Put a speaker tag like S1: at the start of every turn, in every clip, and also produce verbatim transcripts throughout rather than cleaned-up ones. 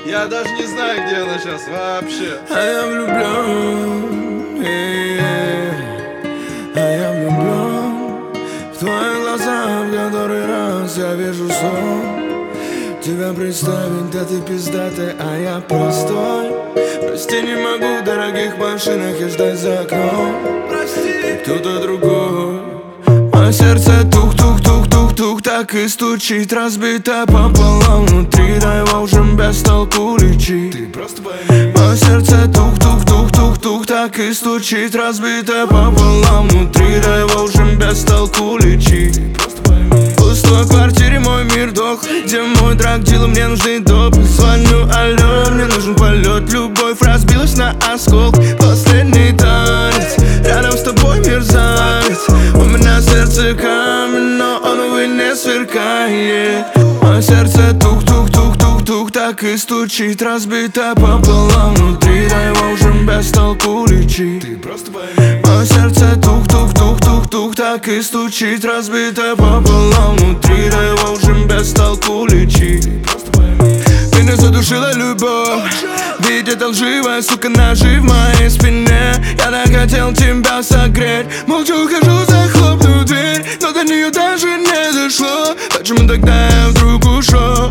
S1: Я даже не знаю, где она сейчас вообще.
S2: А я влюблен, э-э-э. А я влюблен в твои глаза, в который раз я вижу сон. Тебя представить, да ты пиздатый, а я простой. Прости, не могу в дорогих машинах и ждать за окном. Прости, кто-то другой. Мое сердце тух-тух-тух-тух-тух так и стучит, разбито пополам внутри, да его уже без толку лечить. Ты просто пойми. Мое сердце тух-тух-тух-тух-тух так и стучит, разбито пополам внутри, да его уже без толку лечить. Ты просто пойми. В пустой квартире мой мир дох, где мой драг дилы, мне нужны допы. Звоню, алло, мне нужен полет, любовь разбилась на осколки. Последний танец, рядом с тобой мир занят. У меня сердце камень, но он, увы, не сверкает. Мое сердце тух-тух-тух-тух-тух так и стучит, разбито пополам внутри, да его уже без толку лечить. Ты просто пойми. Мое сердце тух-тух-тух-тух-тух так и стучит, разбито пополам внутри, да его уже без толку лечить. Ты просто пойми. Меня задушила любовь, ведь это лживая, сука, ножи в моей спине. Я так хотел тебя согреть, молча ухожу, захлопну дверь, но до нее даже не дошло. Почему тогда я вдруг ушел?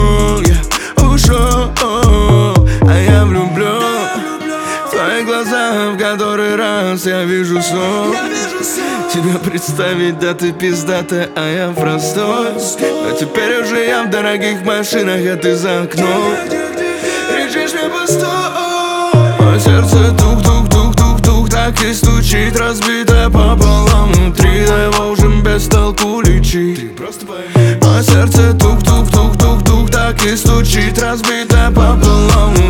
S2: Я ушел, а я влюблен в твои глаза, в который раз я вижу сон. Тебя представить, да ты пиздатая, а я простой. Но теперь уже я в дорогих машинах, а ты за окном. Кричишь мне постой. Мое сердце тух-тух-тух-тух-тух так и стучит, разбито пополам внутри, да его уже без толку лечить. Ты просто пойми. Мое сердце тух-тух-тух-тух-тух так и стучит, разбито пополам